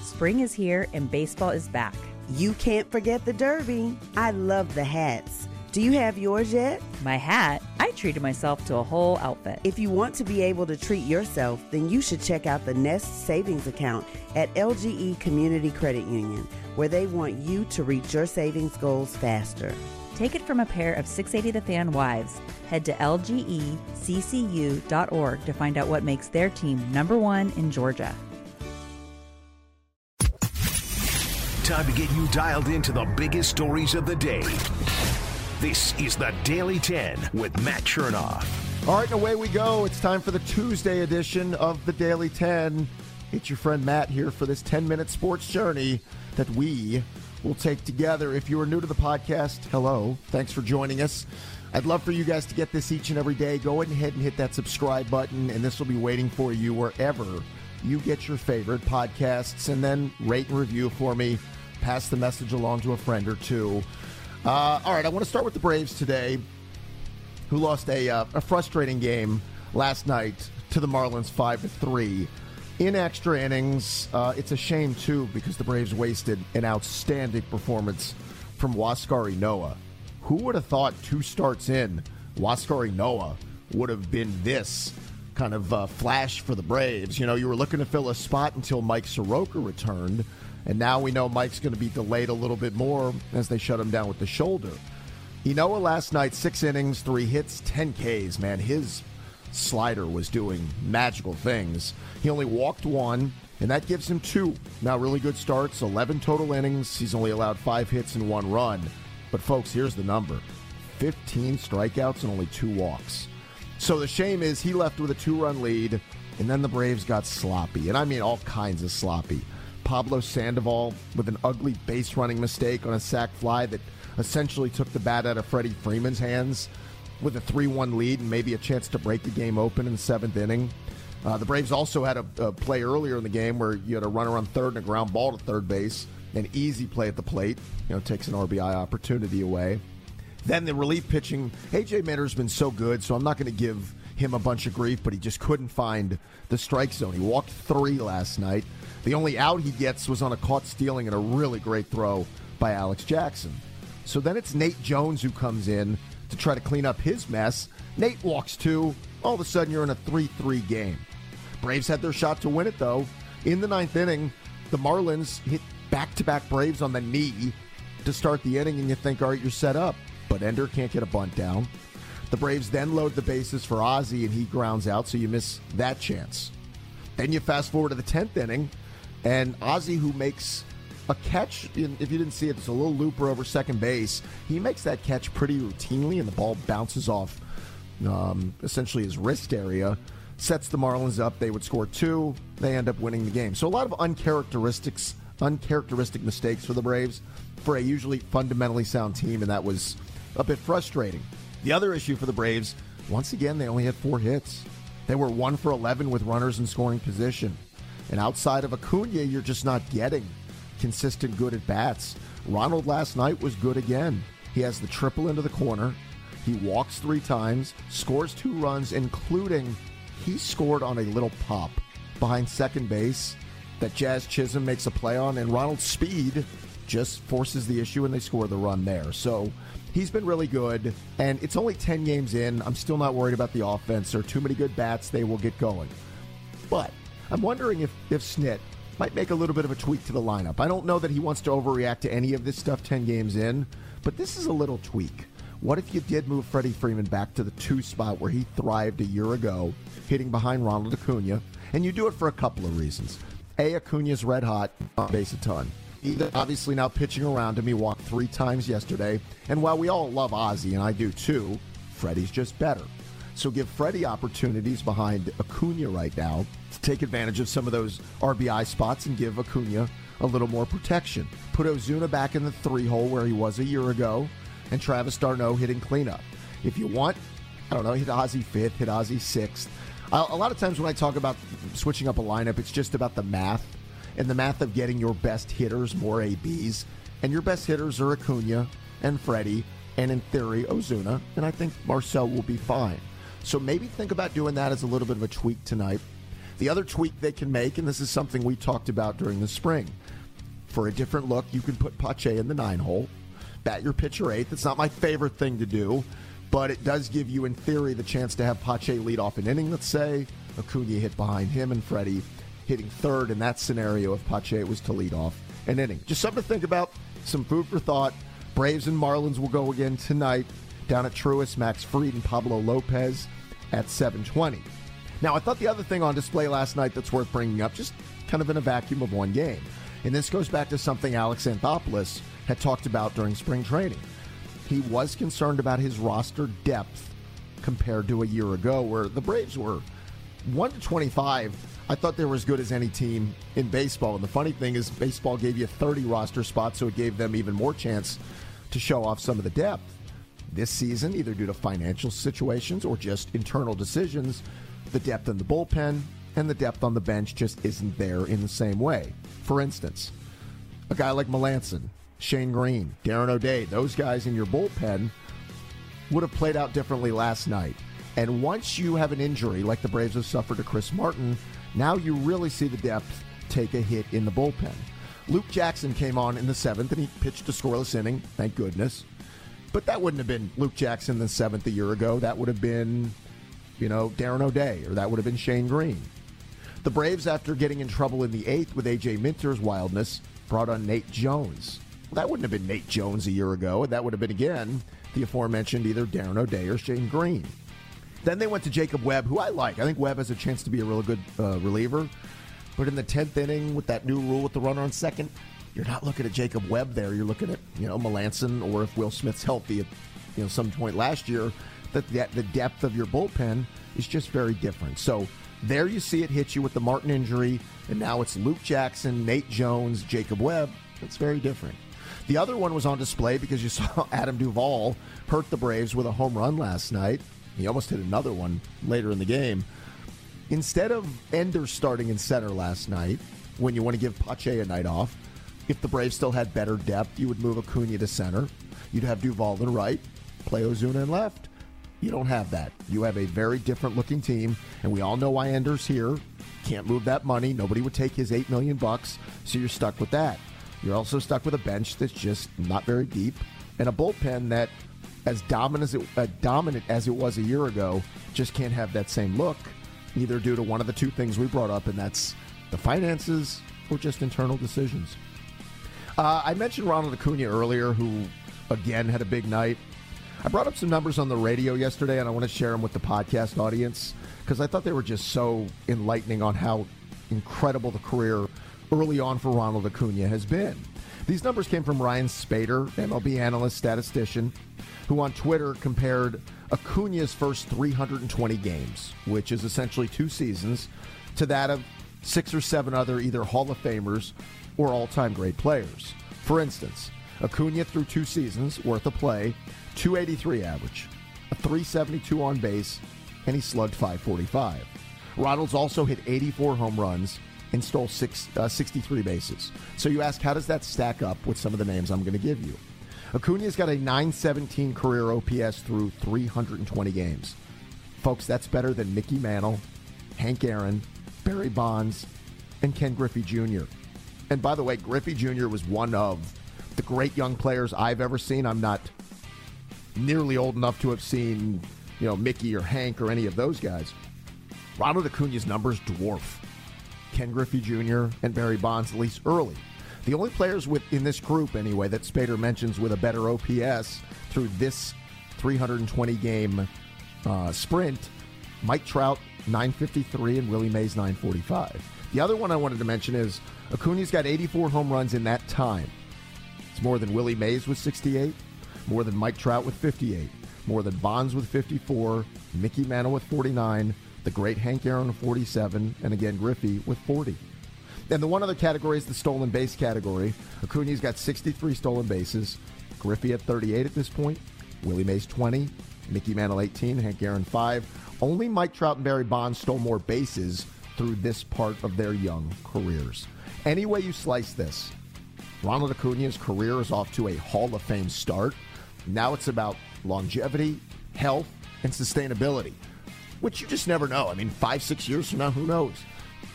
Spring is here and baseball is back. You can't forget the Derby. I love the hats. Do you have yours yet? My hat? I treated myself to a whole outfit. If you want to be able to treat yourself, then you should check out the Nest Savings Account at LGE Community Credit Union, where they want you to reach your savings goals faster. Take it from a pair of 680 The Fan wives. Head to lgeccu.org to find out what makes their team #1 in Georgia. Time to get you dialed into the biggest stories of the day. This is the Daily 10 with Matt Chernoff. All right, and away we go. It's time for the Tuesday edition of the Daily 10. It's your friend Matt here for this 10-minute sports journey that we will take together. If you are new to the podcast, hello. Thanks for joining us. I'd love for you guys to get this each and every day. Go ahead and hit that subscribe button, and this will be waiting for you wherever you get your favorite podcasts. And then rate and review for me. Pass the message along to a friend or two. All right, I want to start with the Braves today, who lost a frustrating game last night to the Marlins 5-3. In extra innings, it's a shame, too, because the Braves wasted an outstanding performance from Huascar Ynoa. Who would have thought 2 starts in, Huascar Ynoa would have been this kind of flash for the Braves? You know, you were looking to fill a spot until Mike Soroka returned, and now we know Mike's going to be delayed a little bit more as they shut him down with the shoulder. Ynoa last night, 6 innings, 3 hits, 10 Ks, man. His slider was doing magical things. He only walked 1, and that gives him 2. Now, really good starts, 11 total innings. He's only allowed 5 hits and 1 run. But, folks, here's the number. 15 strikeouts and only 2 walks. So the shame is he left with a 2-run lead, and then the Braves got sloppy. And I mean all kinds of sloppy. Pablo Sandoval with an ugly base-running mistake on a sac fly that essentially took the bat out of Freddie Freeman's hands with a 3-1 lead and maybe a chance to break the game open in the 7th inning. The Braves also had a play earlier in the game where you had a runner on third and a ground ball to third base. An easy play at the plate, takes an RBI opportunity away. Then the relief pitching, A.J. Minter's been so good, so I'm not going to give him a bunch of grief, but he just couldn't find the strike zone. He walked 3 last night. The only out he gets was on a caught stealing and a really great throw by Alex Jackson. So then it's Nate Jones who comes in to try to clean up his mess. Nate walks 2. All of a sudden, you're in a 3-3 game. Braves had their shot to win it, though. In the 9th inning, the Marlins hit back-to-back Braves on the knee to start the inning, and you think, all right, you're set up. But Ender can't get a bunt down. The Braves then load the bases for Ozzie, and he grounds out, so you miss that chance. Then you fast forward to the 10th inning, and Ozzie, who makes a catch, if you didn't see it, it's a little looper over second base. He makes that catch pretty routinely, and the ball bounces off essentially his wrist area, sets the Marlins up. They would score 2. They end up winning the game. So a lot of uncharacteristic mistakes for the Braves for a usually fundamentally sound team, and that was a bit frustrating. The other issue for the Braves, once again, they only had 4 hits. They were 1 for 11 with runners in scoring position. And outside of Acuna, you're just not getting consistent good at-bats. Ronald last night was good again. He has the triple into the corner. He walks 3 times, scores 2 runs, including he scored on a little pop behind second base that Jazz Chisholm makes a play on, and Ronald's speed just forces the issue, and they score the run there. So he's been really good, and it's only 10 games in. I'm still not worried about the offense. There are too many good bats. They will get going. But I'm wondering if Snit might make a little bit of a tweak to the lineup. I don't know that he wants to overreact to any of this stuff 10 games in, but this is a little tweak. What if you did move Freddie Freeman back to the 2 spot where he thrived a year ago, hitting behind Ronald Acuna? And you do it for a couple of reasons. A, Acuna's red hot, on base a ton. Either obviously now pitching around him. He walked 3 times yesterday. And while we all love Ozzie, and I do too, Freddie's just better. So give Freddie opportunities behind Acuna right now to take advantage of some of those RBI spots and give Acuna a little more protection. Put Ozuna back in the 3-hole where he was a year ago, and Travis d'Arnaud hitting cleanup. If you want, I don't know, hit Ozzie 5th, hit Ozzie 6th. A lot of times when I talk about switching up a lineup, it's just about the math, and the math of getting your best hitters more ABs. And your best hitters are Acuna and Freddie, and in theory, Ozuna, and I think Marcell will be fine. So maybe think about doing that as a little bit of a tweak tonight. The other tweak they can make, and this is something we talked about during the spring, for a different look, you can put Pache in the 9-hole, bat your pitcher 8th. It's not my favorite thing to do, but it does give you, in theory, the chance to have Pache lead off an inning, let's say. Acuna hit behind him and Freddie hitting third in that scenario if Pache was to lead off an inning. Just something to think about, some food for thought. Braves and Marlins will go again tonight down at Truist. Max Fried and Pablo Lopez at 7:20. Now, I thought the other thing on display last night that's worth bringing up, just kind of in a vacuum of one game, and this goes back to something Alex Anthopoulos had talked about during spring training. He was concerned about his roster depth compared to a year ago, where the Braves were 1-25. I thought they were as good as any team in baseball. And the funny thing is, baseball gave you 30 roster spots, so it gave them even more chance to show off some of the depth. This season, either due to financial situations or just internal decisions, the depth in the bullpen and the depth on the bench just isn't there in the same way. For instance, a guy like Melancon, Shane Green, Darren O'Day, those guys in your bullpen would have played out differently last night. And once you have an injury like the Braves have suffered to Chris Martin, now you really see the depth take a hit in the bullpen. Luke Jackson came on in the 7th, and he pitched a scoreless inning, thank goodness. But that wouldn't have been Luke Jackson in the 7th a year ago. That would have been, Darren O'Day, or that would have been Shane Green. The Braves, after getting in trouble in the 8th with A.J. Minter's wildness, brought on Nate Jones. Well, that wouldn't have been Nate Jones a year ago. That would have been, again, the aforementioned either Darren O'Day or Shane Green. Then they went to Jacob Webb, who I like. I think Webb has a chance to be a really good reliever. But in the 10th inning, with that new rule with the runner on second, you're not looking at Jacob Webb there. You're looking at, Melancon, or if Will Smith's healthy at, some point last year, that the depth of your bullpen is just very different. So there you see it hit you with the Martin injury, and now it's Luke Jackson, Nate Jones, Jacob Webb. It's very different. The other one was on display because you saw Adam Duvall hurt the Braves with a home run last night. He almost hit another one later in the game. Instead of Ender starting in center last night, when you want to give Pache a night off, if the Braves still had better depth, you would move Acuna to center. You'd have Duvall in right, play Ozuna in left. You don't have that. You have a very different-looking team, and we all know why Ender's here. Can't move that money. Nobody would take his $8 million, so you're stuck with that. You're also stuck with a bench that's just not very deep, and a bullpen that, as dominant as it was a year ago, just can't have that same look, either due to one of the two things we brought up, and that's the finances or just internal decisions. I mentioned Ronald Acuna earlier, who, again, had a big night. I brought up some numbers on the radio yesterday, and I want to share them with the podcast audience because I thought they were just so enlightening on how incredible the career early on for Ronald Acuna has been. These numbers came from Ryan Spader, MLB analyst, statistician, who on Twitter compared Acuna's first 320 games, which is essentially 2 seasons, to that of 6 or 7 other either Hall of Famers or all-time great players. For instance, Acuna through 2 seasons worth of play, 283 average, a 372 on base, and he slugged .545. Ronald's also hit 84 home runs and stole 63 bases. So you ask, how does that stack up with some of the names I'm going to give you? Acuna's got a .917 career OPS through 320 games. Folks, that's better than Mickey Mantle, Hank Aaron, Barry Bonds, and Ken Griffey Jr. And by the way, Griffey Jr. was one of the great young players I've ever seen. I'm not nearly old enough to have seen, Mickey or Hank or any of those guys. Ronald Acuna's numbers dwarf Ken Griffey Jr. and Barry Bonds, at least early. The only players in this group, anyway, that Spader mentions with a better OPS through this 320-game sprint, Mike Trout, 953, and Willie Mays, 945. The other one I wanted to mention is Acuna's got 84 home runs in that time. It's more than Willie Mays with 68, more than Mike Trout with 58, more than Bonds with 54, Mickey Mantle with 49, the great Hank Aaron with 47, and again Griffey with 40. And the one other category is the stolen base category. Acuna's got 63 stolen bases. Griffey at 38 at this point. Willie Mays 20. Mickey Mantle 18. Hank Aaron 5. Only Mike Trout and Barry Bonds stole more bases through this part of their young careers. Any way you slice this, Ronald Acuna's career is off to a Hall of Fame start. Now it's about longevity, health, and sustainability, which you just never know. I mean, 5-6 years from now, who knows?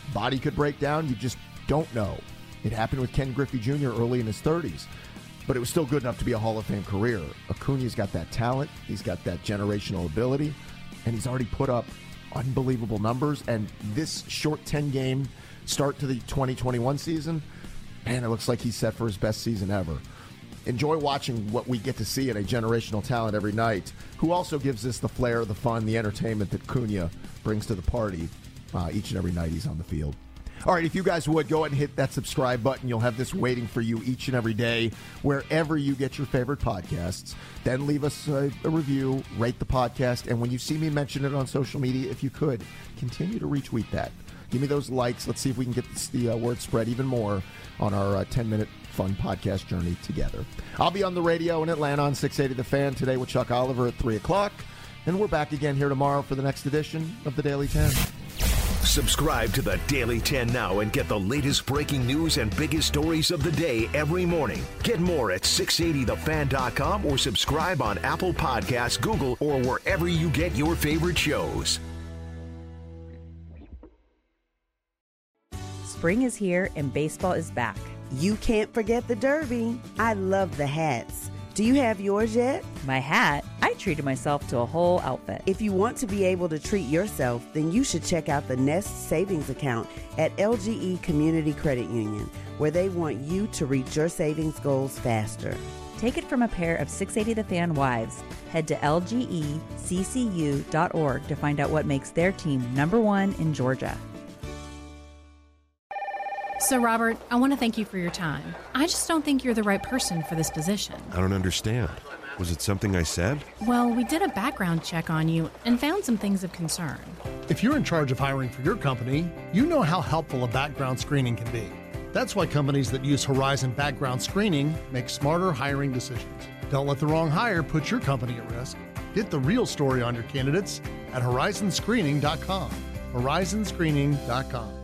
Body could break down. You just don't know. It happened with Ken Griffey Jr. early in his 30s, but it was still good enough to be a Hall of Fame career. Acuna's got that talent. He's got that generational ability, and he's already put up unbelievable numbers. And this short 10-game start to the 2021 season, man, it looks like he's set for his best season ever. Enjoy watching what we get to see in a generational talent every night, who also gives us the flair, the fun, the entertainment that Acuna brings to the party each and every night he's on the field. All right, if you guys would, go ahead and hit that subscribe button. You'll have this waiting for you each and every day, wherever you get your favorite podcasts. Then leave us a review, rate the podcast, and when you see me mention it on social media, if you could, continue to retweet that. Give me those likes. Let's see if we can get the word spread even more on our 10-minute fun podcast journey together. I'll be on the radio in Atlanta on 680 The Fan today with Chuck Oliver at 3 o'clock, and we're back again here tomorrow for the next edition of the Daily 10. Subscribe to the Daily 10 now and get the latest breaking news and biggest stories of the day every morning. Get more at 680thefan.com or subscribe on Apple Podcasts, Google, or wherever you get your favorite shows. Spring is here and baseball is back. You can't forget the Derby. I love the hats. Do you have yours yet? My hat? I treated myself to a whole outfit. If you want to be able to treat yourself, then you should check out the Nest Savings Account at LGE Community Credit Union, where they want you to reach your savings goals faster. Take it from a pair of 680 The Fan wives. Head to lgeccu.org to find out what makes their team #1 in Georgia. So, Robert, I want to thank you for your time. I just don't think you're the right person for this position. I don't understand. Was it something I said? Well, we did a background check on you and found some things of concern. If you're in charge of hiring for your company, you know how helpful a background screening can be. That's why companies that use Horizon Background Screening make smarter hiring decisions. Don't let the wrong hire put your company at risk. Get the real story on your candidates at horizonscreening.com. horizonscreening.com.